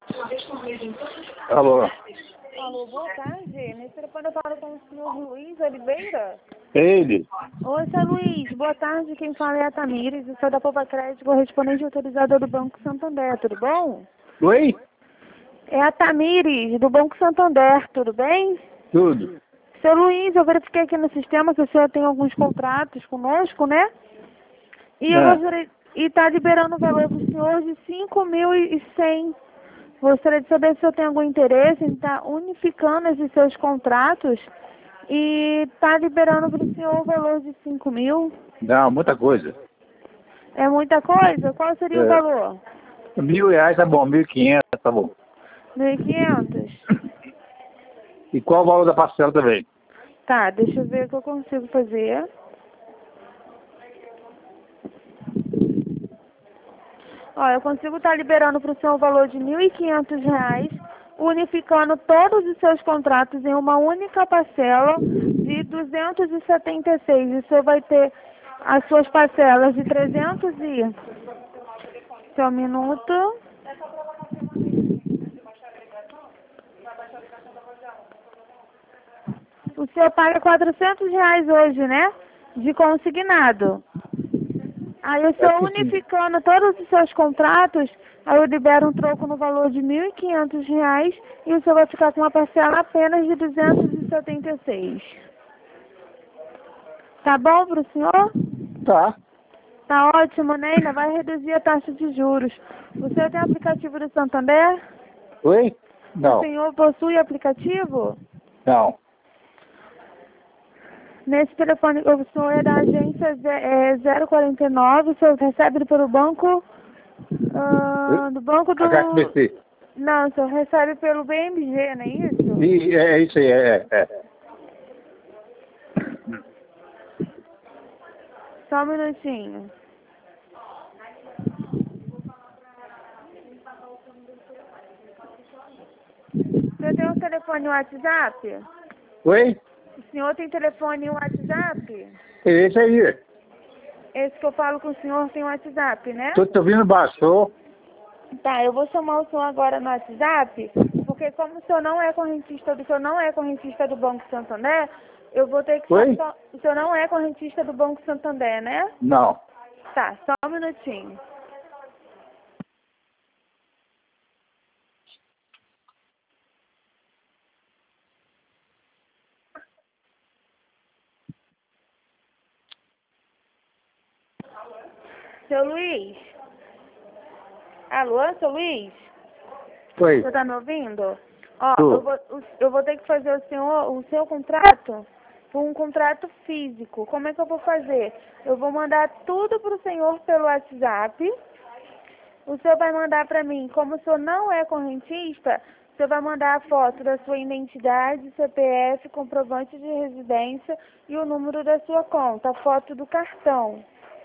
Alô. Alô, boa tarde. Nesse telefone eu falo com o senhor Luiz Oliveira. Ele? Oi, seu Luiz. Boa tarde. Quem fala é a Tamires. Eu sou da Poupa Crédito, correspondente autorizada do Banco Santander. Tudo bom? Oi? É a Tamires, do Banco Santander. Tudo bem? Tudo. Seu Luiz, eu verifiquei aqui no sistema que o senhor tem alguns contratos conosco, né? E eu gostaria... E está liberando o valor para o senhor de 5.100. Gostaria de saber se o senhor tem algum interesse em estar unificando esses seus contratos e está liberando para o senhor o valor de 5.000. Não, muita coisa. É muita coisa? Qual seria o valor? R$1.000 tá bom, 1.500 tá bom. 1.500? E qual o valor da parcela também? Tá, deixa eu ver o que eu consigo fazer. Ó, eu consigo estar liberando para o senhor o valor de R$1.500, unificando todos os seus contratos em uma única parcela de 276. E o senhor vai ter as suas parcelas de 300 e... Só um minuto. O senhor paga R$400 hoje, né? De consignado. Aí o senhor unificando todos os seus contratos, aí eu libero um troco no valor de R$1.500 e o senhor vai ficar com uma parcela apenas de 276. Tá bom para o senhor? Tá. Tá ótimo, né? Ainda vai reduzir a taxa de juros. O senhor tem aplicativo do Santander? Oi? Não. O senhor possui aplicativo? Não. Nesse telefone, o senhor é da agência 049, o senhor recebe pelo banco, do banco do... HSBC. Não, o senhor recebe pelo BMG, não é isso? E é isso aí, é. Só um minutinho. O senhor tem um telefone WhatsApp? Oi? O senhor tem telefone WhatsApp? É esse aí. Esse que eu falo com o senhor tem WhatsApp, né? Tô ouvindo baixo, tô. Tá, eu vou chamar o senhor agora no WhatsApp, porque como o senhor não é correntista do Banco Santander, eu vou ter que... Oi? O senhor não é correntista do Banco Santander, né? Não. Tá, só um minutinho. Seu Luiz? Alô, seu Luiz? Oi. Você tá me ouvindo? Ó, Tô. eu vou ter que fazer o seu contrato por um contrato físico. Como é que eu vou fazer? Eu vou mandar tudo pro senhor pelo WhatsApp. O senhor vai mandar para mim, como o senhor não é correntista, o senhor vai mandar a foto da sua identidade, CPF, comprovante de residência e o número da sua conta, a foto do cartão.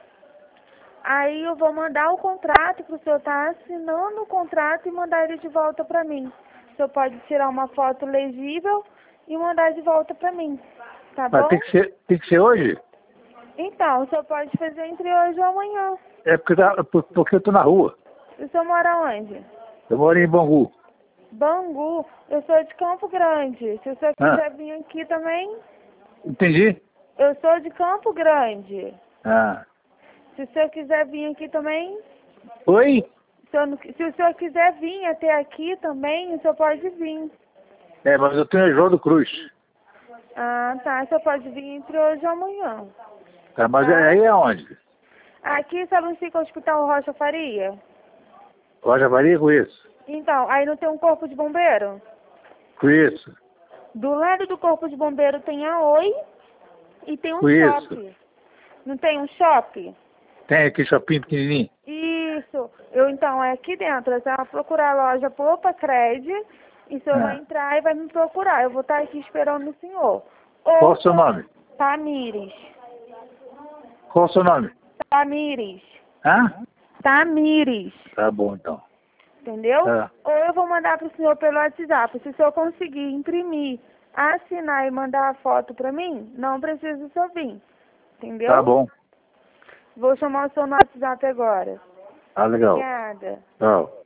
Aí eu vou mandar o contrato para o senhor estar assinando o contrato e mandar ele de volta para mim. O senhor pode tirar uma foto legível e mandar de volta para mim, tá bom? Mas tem que ser hoje? Então, o senhor pode fazer entre hoje ou amanhã. É porque eu tô na rua. O senhor mora onde? Eu moro em Bangu. Bangu, eu sou de Campo Grande. Se o senhor quiser vir aqui também, Entendi? eu sou de Campo Grande. Ah. Se o senhor quiser vir aqui também, Oi? se o senhor quiser vir até aqui também, o senhor pode vir. É, mas eu tenho João do Cruz. Ah, tá. O senhor pode vir entre hoje ou amanhã. Tá, mas Tá? aí é onde? Aqui, sabe onde fica o Hospital Rocha Faria? Rocha Maria, conheço. Então, aí não tem um corpo de bombeiro? Conheço. Do lado do corpo de bombeiro tem a Oi e tem um Conheço. shopping. Não tem um shopping? Tem aqui shopping pequenininho. Isso. Então, é aqui dentro. Você vai procurar a loja Poupa Crédito e o senhor vai entrar e vai me procurar. Eu vou estar aqui esperando o senhor. Qual o seu nome? Tamires. Qual o seu nome? Tamires. Hã? Tamires. Tá bom, então. Entendeu? Tá. Ou eu vou mandar para o senhor pelo WhatsApp. Se o senhor conseguir imprimir, assinar e mandar a foto para mim, não precisa o senhor vir. Entendeu? Tá bom. Vou chamar o senhor no WhatsApp agora. Ah, legal. Obrigada. Tchau.